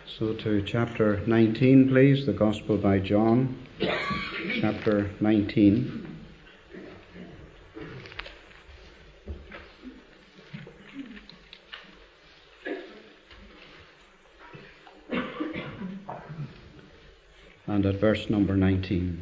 So to chapter 19, please, the Gospel by John, chapter 19. And at verse number 19.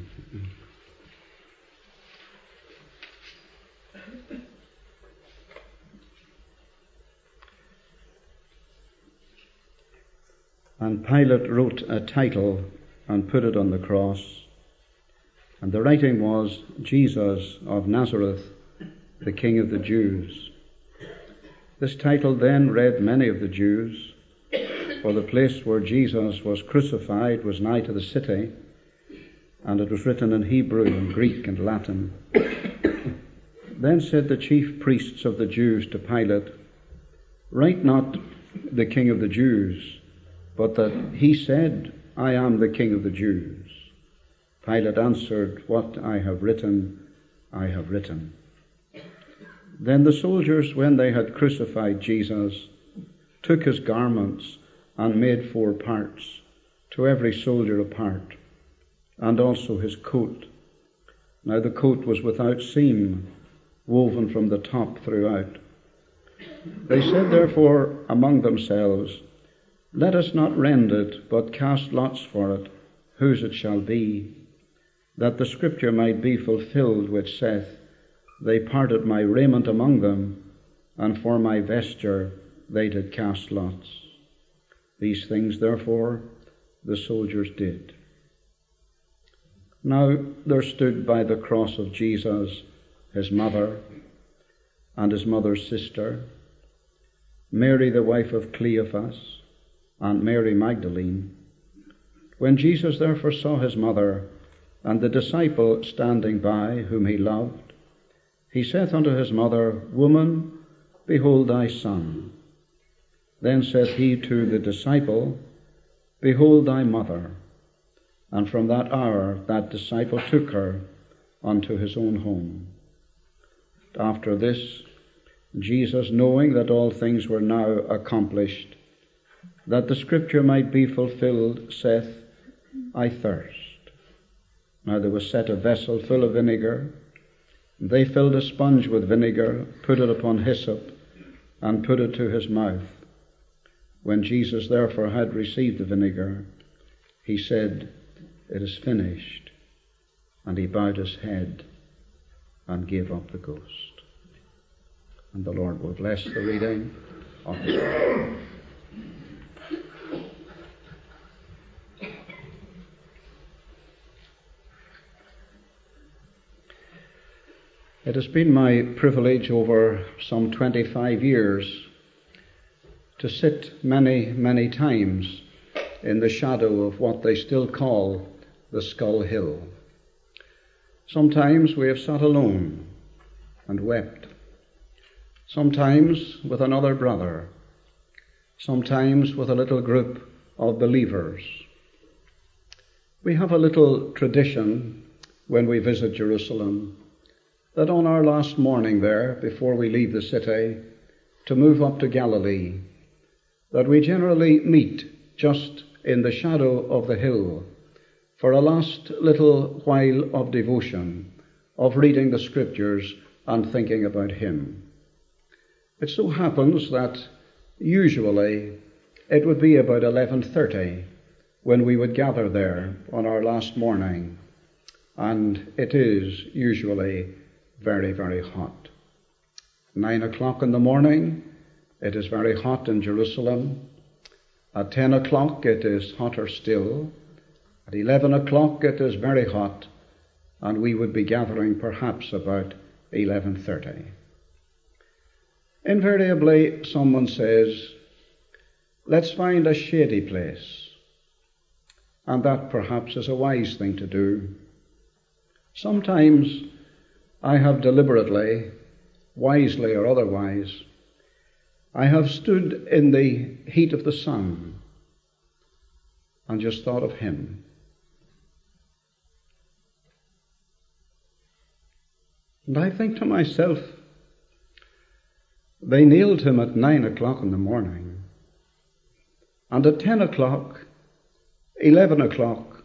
And Pilate wrote a title and put it on the cross. And the writing was, Jesus of Nazareth, the King of the Jews. This title then read many of the Jews, for the place where Jesus was crucified was nigh to the city, and it was written in Hebrew and Greek and Latin. Then said the chief priests of the Jews to Pilate, Write not the King of the Jews, but that he said, I am the King of the Jews. Pilate answered, What I have written, I have written. Then the soldiers, when they had crucified Jesus, took his garments and made 4 parts, to every soldier a part, and also his coat. Now the coat was without seam, woven from the top throughout. They said therefore among themselves, Let us not rend it, but cast lots for it, whose it shall be, that the scripture might be fulfilled which saith, They parted my raiment among them, and for my vesture they did cast lots. These things therefore the soldiers did. Now there stood by the cross of Jesus his mother, and his mother's sister, Mary the wife of Cleophas, and Mary Magdalene. When Jesus therefore saw his mother, and the disciple standing by, whom he loved, he saith unto his mother, Woman, behold thy son. Then saith he to the disciple, Behold thy mother. And from that hour that disciple took her unto his own home. After this, Jesus, knowing that all things were now accomplished, that the scripture might be fulfilled, saith, I thirst. Now there was set a vessel full of vinegar. They filled a sponge with vinegar, put it upon hyssop, and put it to his mouth. When Jesus therefore had received the vinegar, he said, It is finished. And he bowed his head and gave up the ghost. And the Lord will bless the reading of his word. It has been my privilege over some 25 years to sit many, many times in the shadow of what they still call the Skull Hill. Sometimes we have sat alone and wept. Sometimes with another brother. Sometimes with a little group of believers. We have a little tradition when we visit Jerusalem, that on our last morning there, before we leave the city, to move up to Galilee, that we generally meet just in the shadow of the hill for a last little while of devotion, of reading the scriptures and thinking about him. It so happens that usually it would be about 11:30 when we would gather there on our last morning, and it is usually very, very hot. 9 o'clock in the morning, it is very hot in Jerusalem. At 10 o'clock, it is hotter still. At 11 o'clock, it is very hot, and we would be gathering perhaps about 11:30. Invariably, someone says, let's find a shady place. And that perhaps is a wise thing to do. Sometimes I have deliberately, wisely or otherwise, I have stood in the heat of the sun and just thought of him. And I think to myself, they nailed him at 9 o'clock in the morning. And at 10 o'clock, 11 o'clock,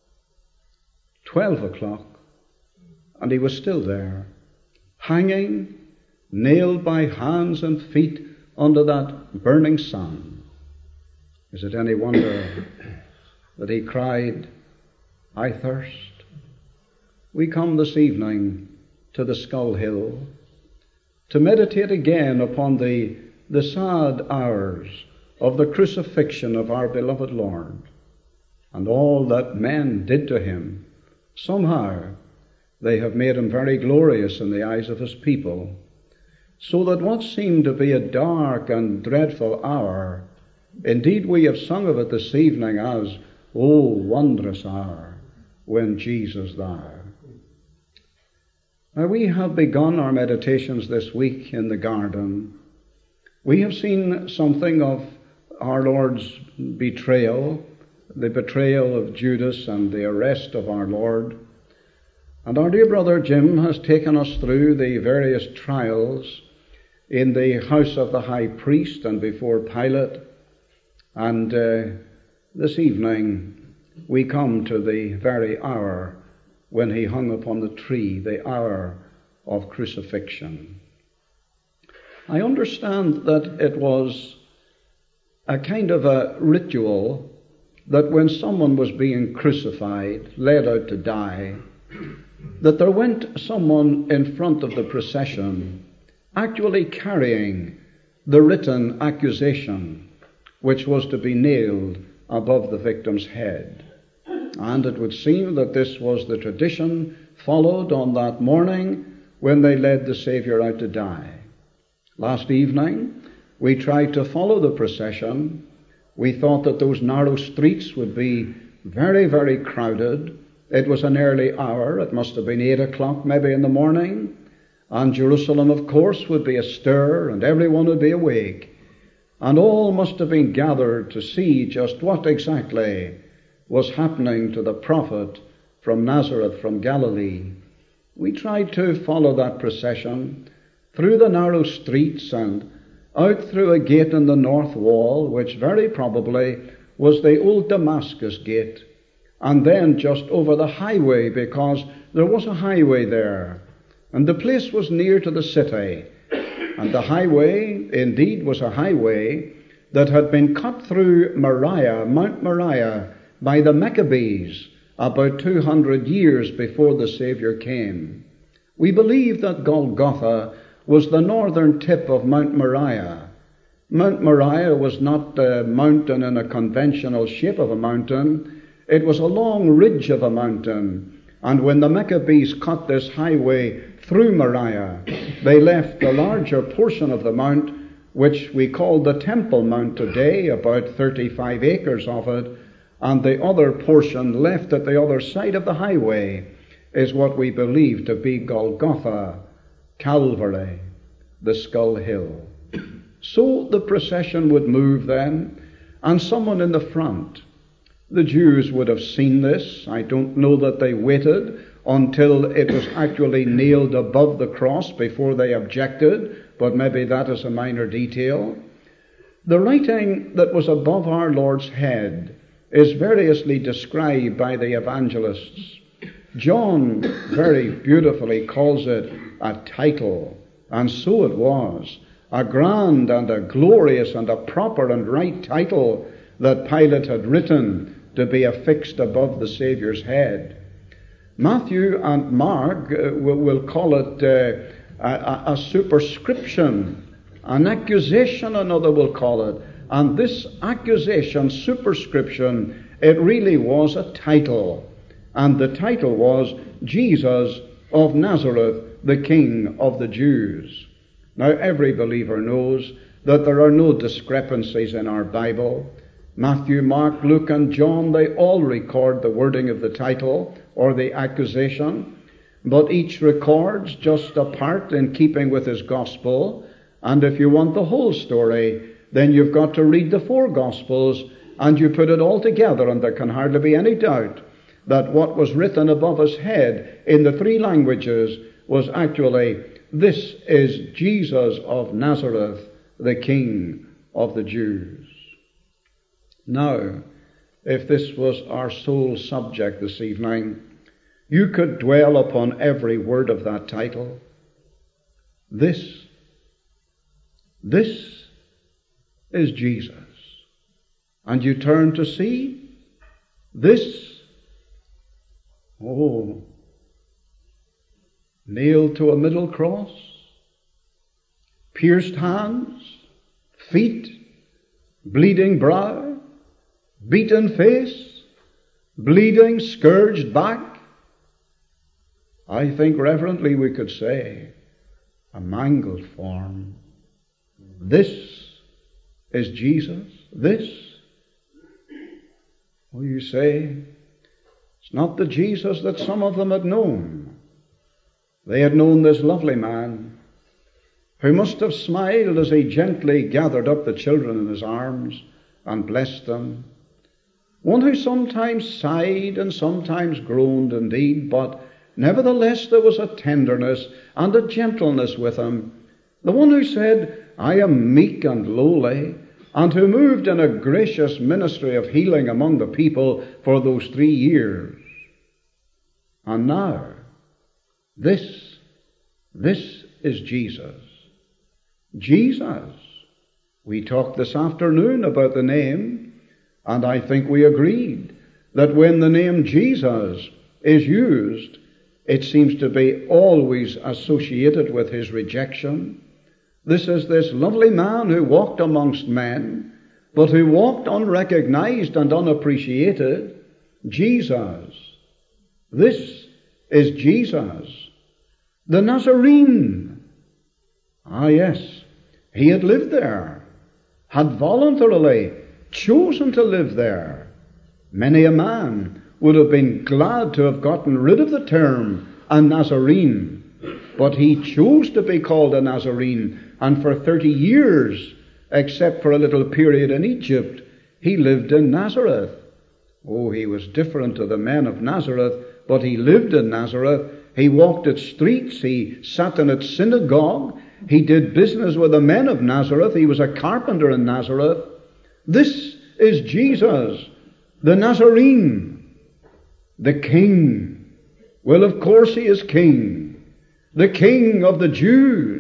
12 o'clock, and he was still there, hanging, nailed by hands and feet under that burning sun. Is it any wonder that he cried, "I thirst"? We come this evening to the Skull Hill to meditate again upon the sad hours of the crucifixion of our beloved Lord, and all that men did to him. Somehow they have made him very glorious in the eyes of his people, so that what seemed to be a dark and dreadful hour, indeed we have sung of it this evening as, "O wondrous hour, when Jesus there." Now we have begun our meditations this week in the garden. We have seen something of our Lord's betrayal, the betrayal of Judas and the arrest of our Lord. And our dear brother Jim has taken us through the various trials in the house of the high priest and before Pilate. And this evening we come to the very hour when he hung upon the tree, the hour of crucifixion. I understand that it was a kind of a ritual that when someone was being crucified, laid out to die, that there went someone in front of the procession actually carrying the written accusation which was to be nailed above the victim's head. And it would seem that this was the tradition followed on that morning when they led the Saviour out to die. Last evening we tried to follow the procession. We thought that those narrow streets would be very, very crowded. It was an early hour. It must have been 8 o'clock maybe in the morning. And Jerusalem, of course, would be astir and everyone would be awake. And all must have been gathered to see just what exactly was happening to the prophet from Nazareth, from Galilee. We tried to follow that procession through the narrow streets and out through a gate in the north wall, which very probably was the old Damascus gate, and then just over the highway, because there was a highway there, and the place was near to the city. And the highway indeed was a highway that had been cut through Moriah, Mount Moriah, by the Maccabees about 200 years before the Saviour came. We believe that Golgotha was the northern tip of Mount Moriah. Mount Moriah was not a mountain in a conventional shape of a mountain. It was a long ridge of a mountain. And when the Maccabees cut this highway through Moriah, they left the larger portion of the mount, which we call the Temple Mount today, about 35 acres of it, and the other portion left at the other side of the highway is what we believe to be Golgotha, Calvary, the Skull Hill. So the procession would move then, and someone in the front. The Jews would have seen this. I don't know that they waited until it was actually nailed above the cross before they objected, but maybe that is a minor detail. The writing that was above our Lord's head is variously described by the evangelists. John very beautifully calls it a title, and so it was, a grand and a glorious and a proper and right title that Pilate had written to be affixed above the Saviour's head. Matthew and Mark will call it a superscription, an accusation, another will call it. And this accusation, superscription, it really was a title. And the title was Jesus of Nazareth, the King of the Jews. Now, every believer knows that there are no discrepancies in our Bible. Matthew, Mark, Luke, and John, they all record the wording of the title or the accusation, but each records just a part in keeping with his gospel. And if you want the whole story, then you've got to read the 4 Gospels, and you put it all together, and there can hardly be any doubt that what was written above his head in the 3 languages was actually, "This is Jesus of Nazareth, the King of the Jews." Now, if this was our sole subject this evening, you could dwell upon every word of that title. This is Jesus. And you turn to see this, nailed to a middle cross, pierced hands, feet, bleeding brow, beaten face, bleeding, scourged back. I think reverently we could say, a mangled form. This is Jesus. This. Well, you say, it's not the Jesus that some of them had known. They had known this lovely man who must have smiled as he gently gathered up the children in his arms and blessed them. One who sometimes sighed and sometimes groaned indeed, but nevertheless there was a tenderness and a gentleness with him. The one who said, I am meek and lowly, and who moved in a gracious ministry of healing among the people for those 3 years. And now, this is Jesus. Jesus. We talked this afternoon about the name, and I think we agreed that when the name Jesus is used, it seems to be always associated with his rejection. This is this lovely man who walked amongst men, but who walked unrecognized and unappreciated. Jesus. This is Jesus, the Nazarene. Ah, yes, he had lived there, had voluntarily chosen to live there. Many a man would have been glad to have gotten rid of the term a Nazarene, but he chose to be called a Nazarene, and for 30 years, except for a little period in Egypt, he lived in Nazareth. Oh, he was different to the men of Nazareth, but he lived in Nazareth. He walked its streets, he sat in its synagogue, he did business with the men of Nazareth, he was a carpenter in Nazareth. This is Jesus, the Nazarene, the King. Well, of course he is King, the King of the Jews.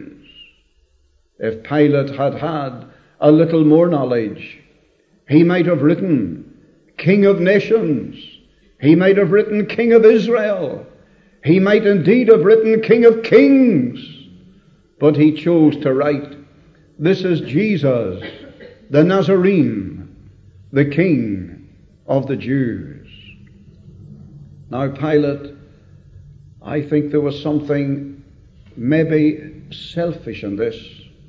If Pilate had had a little more knowledge, he might have written King of Nations. He might have written King of Israel. He might indeed have written King of Kings. But he chose to write, this is Jesus, the Nazarene, the King of the Jews. Now, Pilate, I think there was something maybe selfish in this.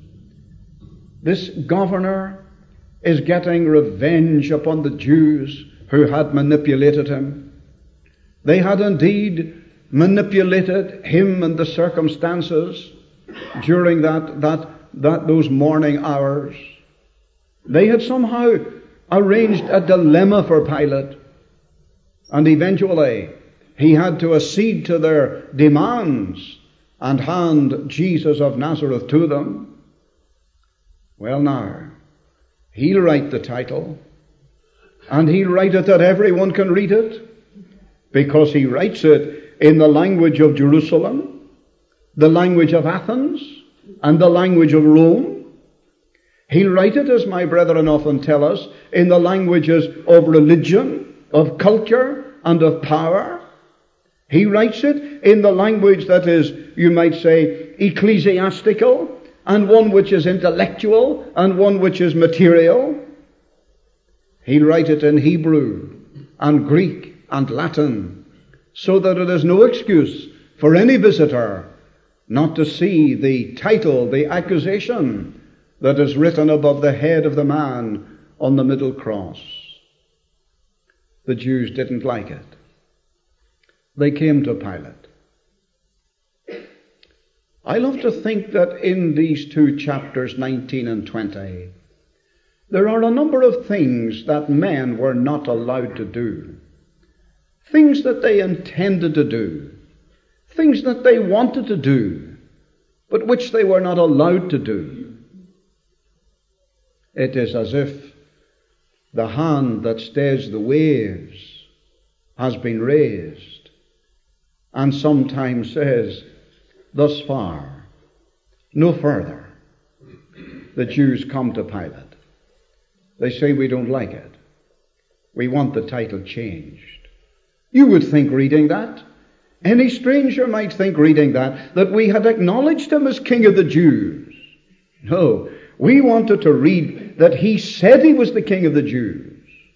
This governor is getting revenge upon the Jews who had manipulated him. They had indeed manipulated him and the circumstances during those morning hours. They had somehow arranged a dilemma for Pilate, and eventually he had to accede to their demands and hand Jesus of Nazareth to them. Well, now, he'll write the title, and he'll write it that everyone can read it, because he writes it in the language of Jerusalem, the language of Athens, and the language of Rome. He'll write it, as my brethren often tell us, in the languages of religion, of culture, and of power. He writes it in the language that is, you might say, ecclesiastical, and one which is intellectual, and one which is material. He'll write it in Hebrew, and Greek, and Latin, so that it is no excuse for any visitor not to see the title, the accusation that is written above the head of the man on the middle cross. The Jews didn't like it. They came to Pilate. I love to think that in these 2 chapters, 19 and 20, there are a number of things that men were not allowed to do. Things that they intended to do. Things that they wanted to do, but which they were not allowed to do. It is as if the hand that stays the waves has been raised, and sometimes says, thus far, no further. The Jews come to Pilate. They say, we don't like it. We want the title changed. You would think reading that, any stranger might think reading that we had acknowledged him as King of the Jews. No, we wanted to read that he said he was the King of the Jews.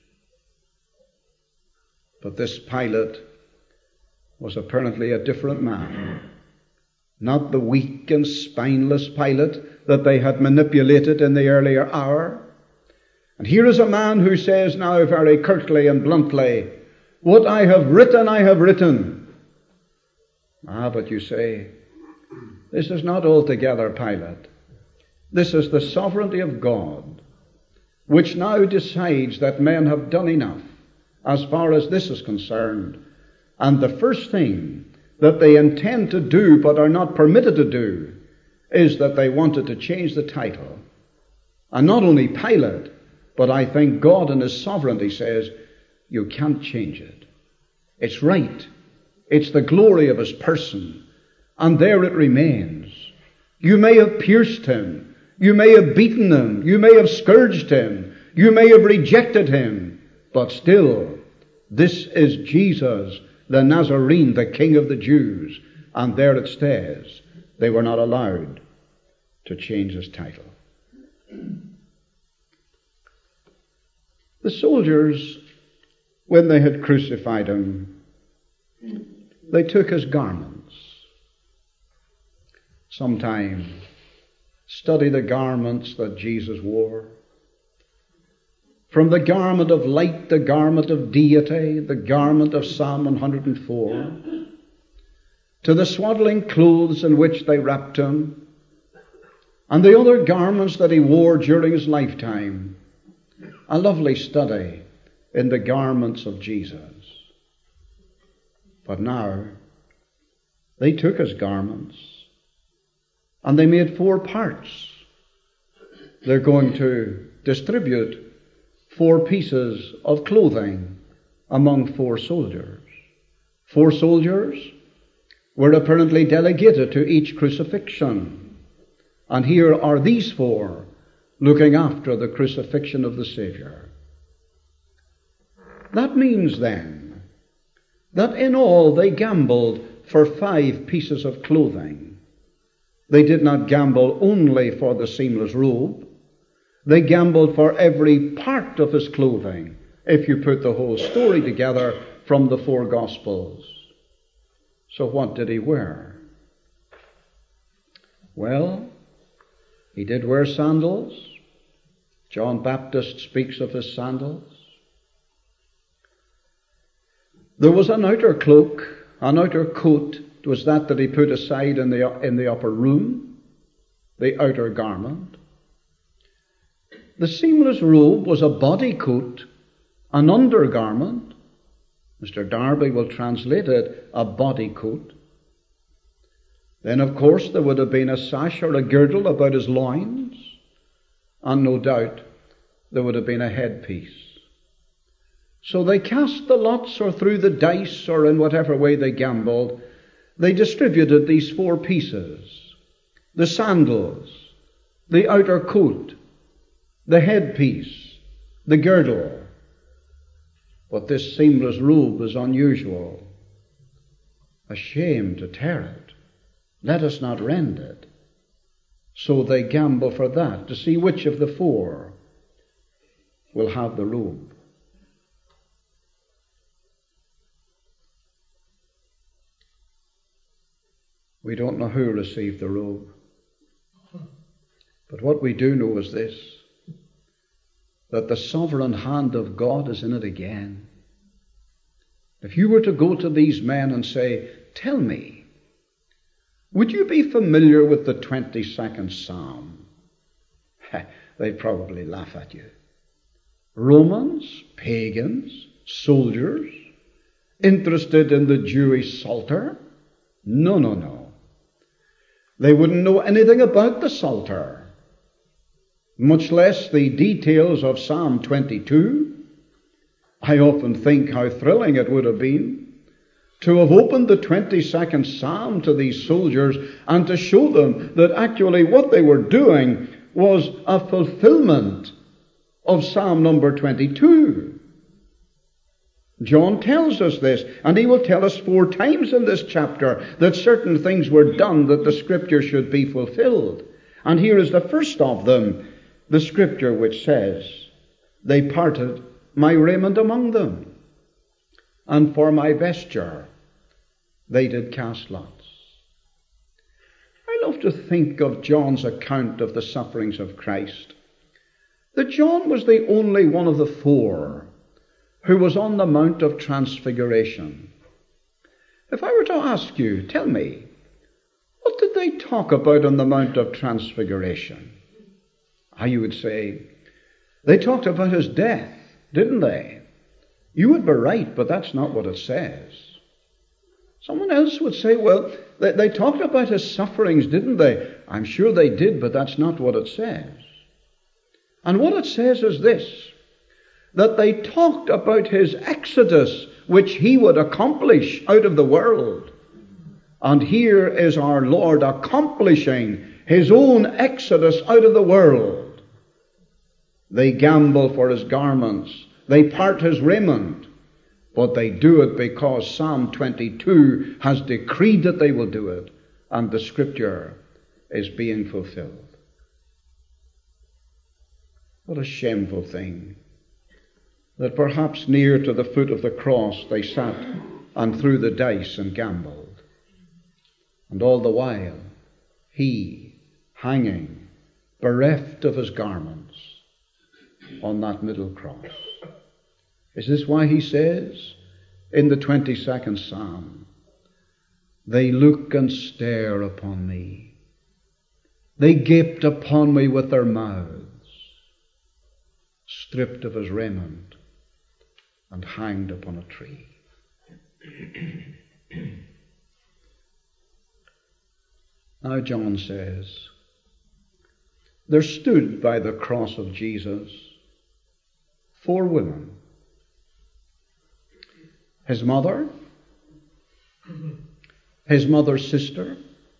But this Pilate was apparently a different man. Not the weak and spineless Pilate that they had manipulated in the earlier hour. And here is a man who says now very curtly and bluntly, what I have written, I have written. But you say, this is not altogether Pilate. This is the sovereignty of God, which now decides that men have done enough as far as this is concerned. And the first thing that they intend to do but are not permitted to do is that they wanted to change the title. And not only Pilate, but I think God in his sovereignty says, you can't change it. It's right. It's the glory of his person. And there it remains. You may have pierced him. You may have beaten him. You may have scourged him. You may have rejected him. But still, this is Jesus, the Nazarene, the King of the Jews. And there it stays. They were not allowed to change his title. The soldiers, when they had crucified him, they took his garments. Sometime study the garments that Jesus wore. From the garment of light, the garment of deity, the garment of Psalm 104, to the swaddling clothes in which they wrapped him, and the other garments that he wore during his lifetime. A lovely study in the garments of Jesus. But now, they took his garments and they made 4 parts. They're going to distribute 4 pieces of clothing among 4 soldiers. 4 soldiers were apparently delegated to each crucifixion. And here are these 4 looking after the crucifixion of the Savior. That means then that in all they gambled for 5 pieces of clothing. They did not gamble only for the seamless robe. They gambled for every part of his clothing, if you put the whole story together from the 4 Gospels. So what did he wear? Well, he did wear sandals. John Baptist speaks of his sandals. There was an outer cloak, an outer coat. It was that he put aside in the upper room, the outer garment. The seamless robe was a body coat, an undergarment. Mr. Darby will translate it a body coat. Then, of course, there would have been a sash or a girdle about his loins, and no doubt there would have been a headpiece. So they cast the lots, or threw the dice, or in whatever way they gambled. They distributed these 4 pieces: the sandals, the outer coat, the headpiece, the girdle. But this seamless robe is unusual. A shame to tear it. Let us not rend it. So they gamble for that, to see which of the 4 will have the robe. We don't know who received the robe. But what we do know is this, that the sovereign hand of God is in it again. If you were to go to these men and say, tell me, would you be familiar with the 22nd Psalm? They'd probably laugh at you. Romans, pagans, soldiers, interested in the Jewish Psalter? No. They wouldn't know anything about the Psalter, much less the details of Psalm 22 I often think how thrilling it would have been to have opened the 22nd Psalm to these soldiers and to show them that actually what they were doing was a fulfillment of Psalm number 22. John tells us this, and he will tell us 4 times in this chapter that certain things were done that the Scripture should be fulfilled. And here is the first of them, the Scripture which says, "They parted my raiment among them, and for my vesture they did cast lots." I love to think of John's account of the sufferings of Christ, that John was the only one of the 4 who was on the Mount of Transfiguration. If I were to ask you, tell me, what did they talk about on the Mount of Transfiguration? You would say, they talked about his death, didn't they? You would be right, but that's not what it says. Someone else would say, well, they talked about his sufferings, didn't they? I'm sure they did, but that's not what it says. And what it says is this, that they talked about his exodus, which he would accomplish out of the world. And here is our Lord accomplishing his own exodus out of the world. They gamble for his garments. They part his raiment. But they do it because Psalm 22 has decreed that they will do it. And the Scripture is being fulfilled. What a shameful thing that perhaps near to the foot of the cross they sat and threw the dice and gambled. And all the while, he hanging, bereft of his garments, on that middle cross. Is this why he says in the 22nd Psalm, "They look and stare upon me. They gaped upon me with their mouths," stripped of his raiment and hanged upon a tree. Now John says, there stood by the cross of Jesus 4 women. His mother, his mother's sister,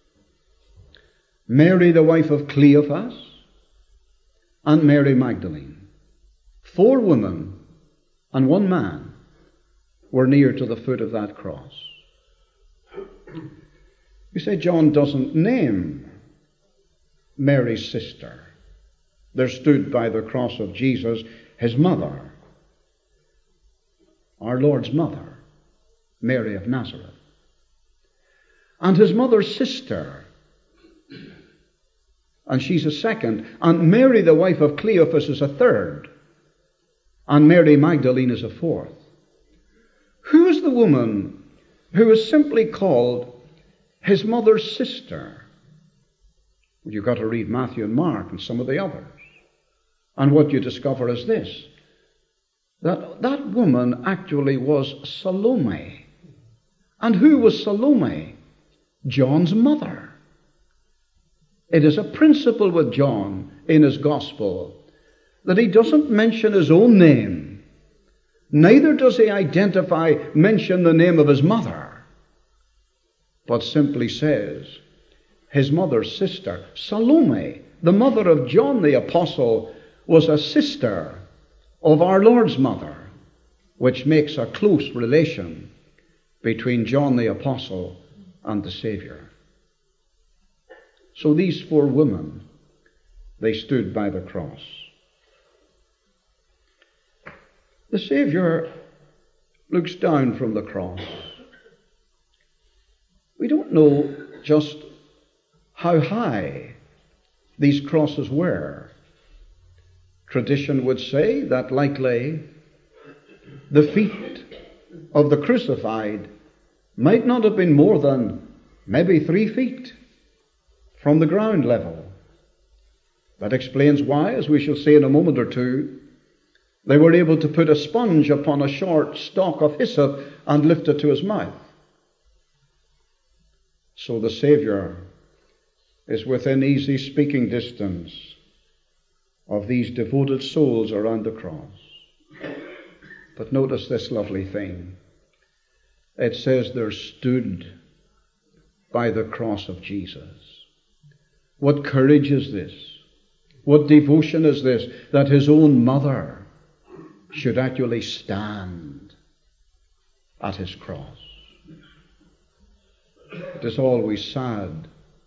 Mary the wife of Cleophas, and Mary Magdalene. 4 women and 1 man were near to the foot of that cross. You say John doesn't name Mary's sister. There stood by the cross of Jesus his mother, our Lord's mother, Mary of Nazareth, and his mother's sister, and she's a second, and Mary the wife of Cleophas is a third, and Mary Magdalene is a fourth. Who is the woman who is simply called his mother's sister? Well, you've got to read Matthew and Mark and some of the others. And what you discover is this, that woman actually was Salome. And who was Salome? John's mother. It is a principle with John in his gospel that he doesn't mention his own name. Neither does he mention the name of his mother, but simply says his mother's sister. Salome, the mother of John the Apostle, was a sister of our Lord's mother, which makes a close relation between John the Apostle and the Savior. So these 4 women, they stood by the cross. The Savior looks down from the cross. We don't know just how high these crosses were. Tradition would say that likely the feet of the crucified might not have been more than maybe 3 feet from the ground level. That explains why, as we shall see in a moment or two, they were able to put a sponge upon a short stalk of hyssop and lift it to his mouth. So the Savior is within easy speaking distance of these devoted souls around the cross. But notice this lovely thing. It says there stood by the cross of Jesus. What courage is this? What devotion is this, that his own mother should actually stand at his cross? It is always sad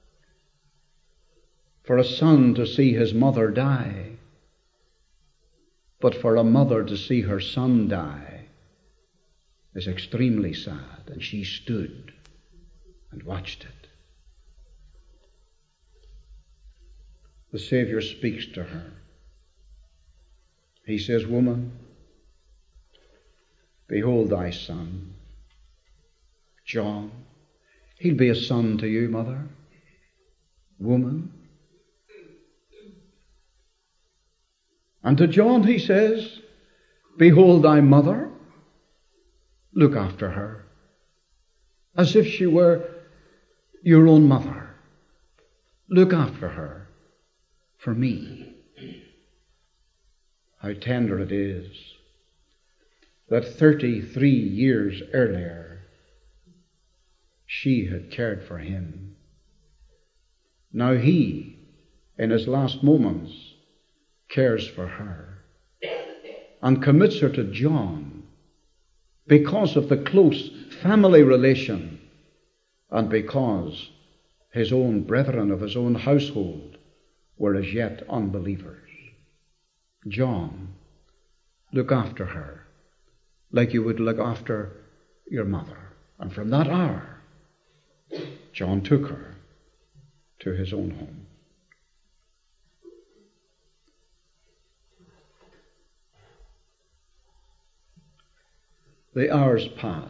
for a son to see his mother die, but for a mother to see her son die is extremely sad, and she stood and watched it. The Savior speaks to her. He says, "Woman, behold thy son." John, he'll be a son to you, mother. Woman. And to John he says, "Behold thy mother." Look after her as if she were your own mother. Look after her for me. How tender it is that 33 years earlier she had cared for him. Now he, in his last moments, cares for her and commits her to John because of the close family relation and because his own brethren of his own household were as yet unbelievers. John, look after her like you would look after your mother. And from that hour, John took her to his own home. The hours pass.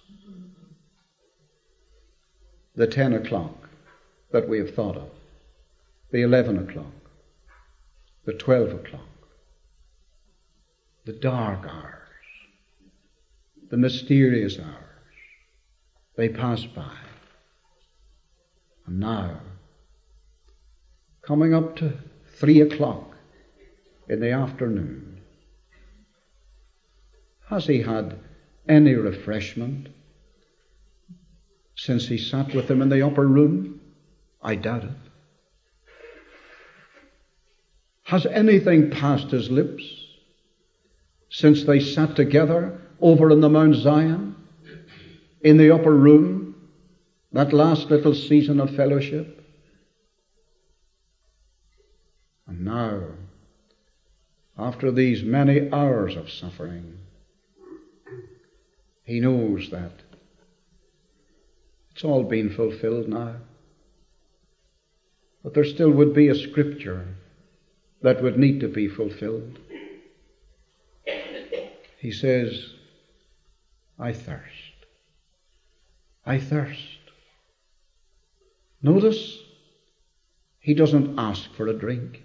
The 10 o'clock that we have thought of, the 11 o'clock, the 12 o'clock, the dark hours, the mysterious hours, they pass by. And now, coming up to 3 o'clock in the afternoon, has he had any refreshment since he sat with them in the upper room? I doubt it. Has anything passed his lips since they sat together over in the Mount Zion, in the upper room, that last little season of fellowship? And now, after these many hours of suffering, he knows that it's all been fulfilled now. But there still would be a scripture that would need to be fulfilled. He says, I thirst. I thirst. Notice, he doesn't ask for a drink.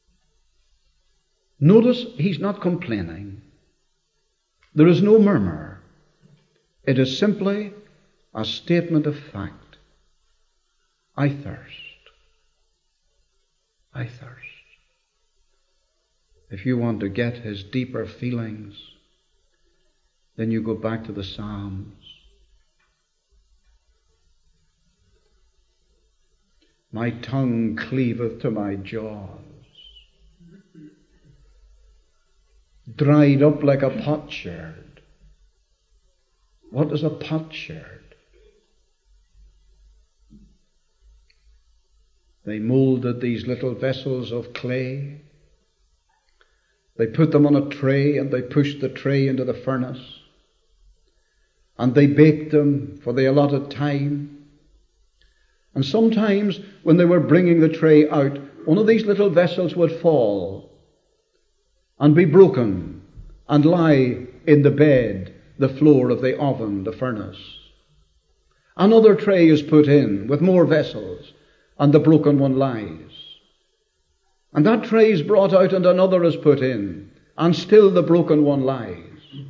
Notice, he's not complaining. There is no murmur. It is simply a statement of fact. I thirst. I thirst. If you want to get his deeper feelings, then you go back to the Psalms. My tongue cleaveth to my jaws, dried up like a potsherd. What is a potsherd? They molded these little vessels of clay. They put them on a tray and they pushed the tray into the furnace. And they baked them for the allotted time. And sometimes when they were bringing the tray out, one of these little vessels would fall and be broken and lie in the bed, the floor of the oven, the furnace. Another tray is put in with more vessels, and the broken one lies. And that tray is brought out and another is put in, and still the broken one lies.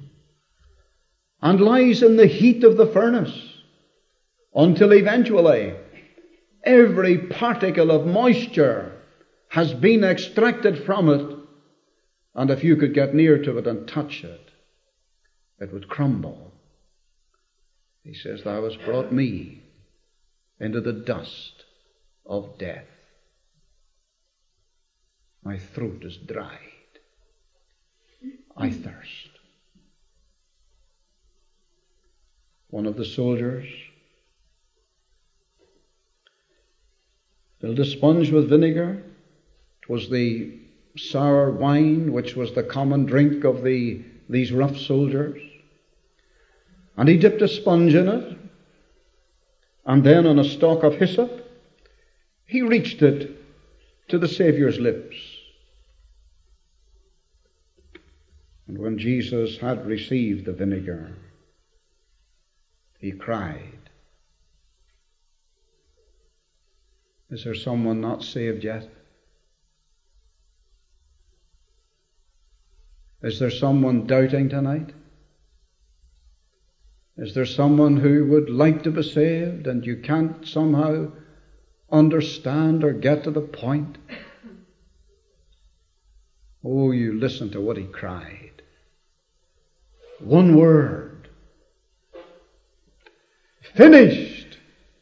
And lies in the heat of the furnace, until eventually every particle of moisture has been extracted from it, and if you could get near to it and touch it, it would crumble. He says, thou hast brought me into the dust of death. My throat is dried. I thirst. One of the soldiers filled a sponge with vinegar. It was the sour wine which was the common drink of these rough soldiers. And he dipped a sponge in it, and then on a stalk of hyssop, he reached it to the Saviour's lips. And when Jesus had received the vinegar, he cried. Is there someone not saved yet? Is there someone doubting tonight? Is there someone who would like to be saved and you can't somehow understand or get to the point? Oh, you listen to what he cried. One word. Finished.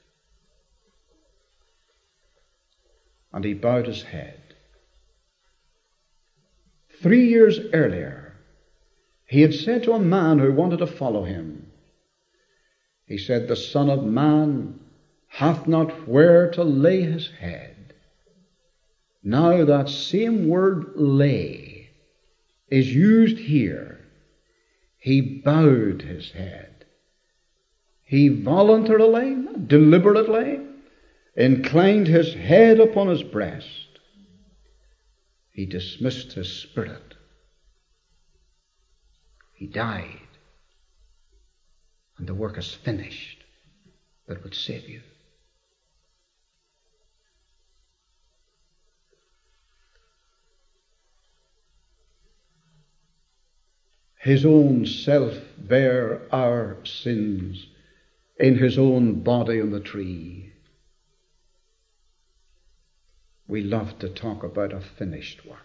And he bowed his head. 3 years earlier, he had said to a man who wanted to follow him, he said, the Son of Man hath not where to lay his head. Now that same word lay is used here. He bowed his head. He voluntarily, deliberately, inclined his head upon his breast. He dismissed his spirit. He died. And the work is finished that would save you. His own self bare our sins in his own body on the tree. We love to talk about a finished work.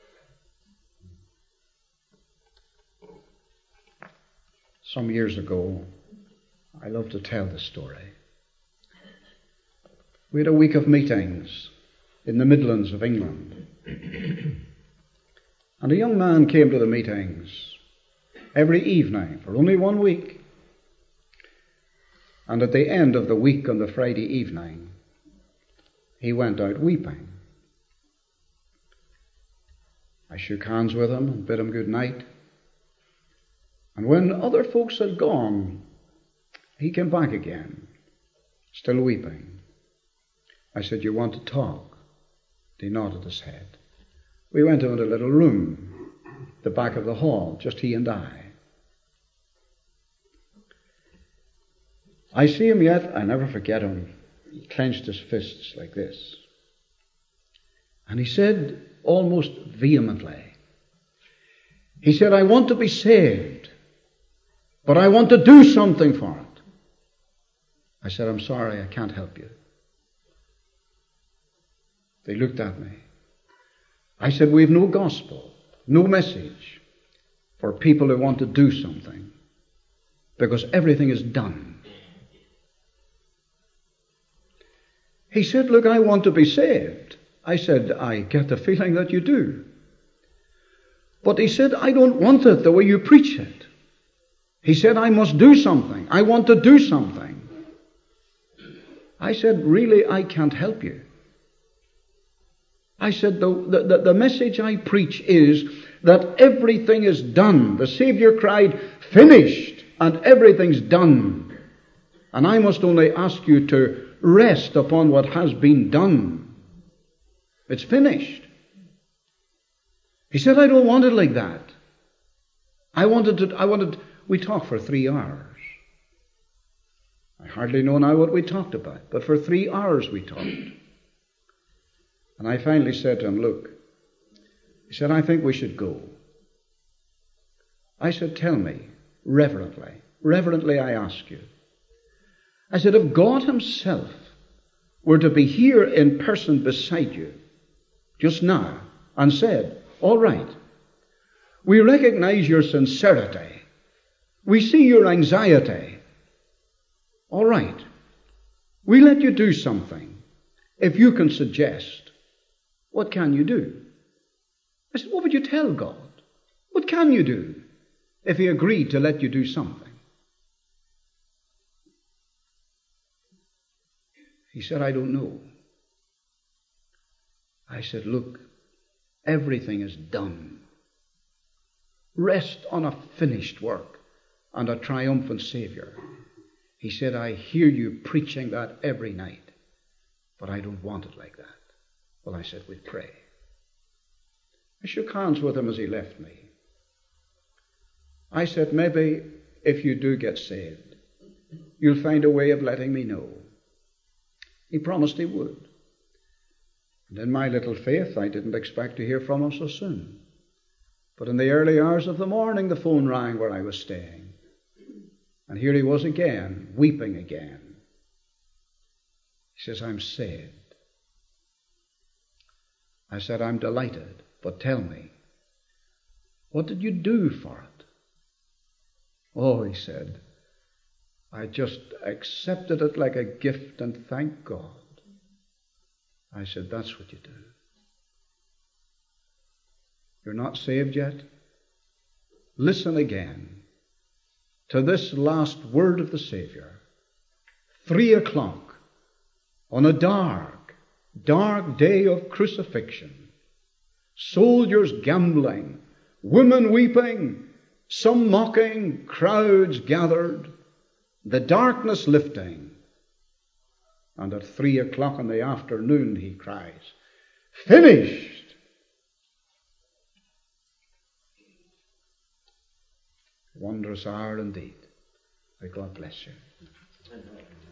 Some years ago, I love to tell the story. We had a week of meetings in the Midlands of England. And a young man came to the meetings every evening for only 1 week. And at the end of the week on the Friday evening, he went out weeping. I shook hands with him and bid him good night. And when other folks had gone, he came back again, still weeping. I said, you want to talk? He nodded his head. We went into a little room, the back of the hall, just he and I. I see him yet, I never forget him. He clenched his fists like this. And he said, almost vehemently, he said, I want to be saved, but I want to do something for it. I said, I'm sorry, I can't help you. They looked at me. I said, we've no gospel, no message for people who want to do something, because everything is done. He said, look, I want to be saved. I said, I get the feeling that you do. But he said, I don't want it the way you preach it. He said, I must do something. I want to do something. I said, really, I can't help you. I said, the message I preach is that everything is done. The Savior cried, finished, and everything's done. And I must only ask you to rest upon what has been done. It's finished. He said, I don't want it like that. We talked for 3 hours. I hardly know now what we talked about, but for 3 hours we talked. And I finally said to him, look, he said, I think we should go. I said, tell me, reverently I ask you. I said, if God himself were to be here in person beside you, just now, and said, all right, we recognize your sincerity. We see your anxiety. All right. We let you do something. If you can suggest, what can you do? I said, what would you tell God? What can you do if He agreed to let you do something? He said, I don't know. I said, look, everything is done. Rest on a finished work and a triumphant Savior. He said, I hear you preaching that every night, but I don't want it like that. Well, I said, we'd pray. I shook hands with him as he left me. I said, maybe if you do get saved, you'll find a way of letting me know. He promised he would. And in my little faith, I didn't expect to hear from him so soon. But in the early hours of the morning, the phone rang where I was staying. And here he was again, weeping again. He says, I'm saved. I said, I'm delighted, but tell me, what did you do for it? Oh, he said, I just accepted it like a gift and thanked God. I said, that's what you do. You're not saved yet? Listen again to this last word of the Savior. 3 o'clock on a dark, dark day of crucifixion. Soldiers gambling, women weeping, some mocking, crowds gathered, the darkness lifting. And at 3 o'clock in the afternoon he cries, finished! Wondrous hour indeed. May God bless you.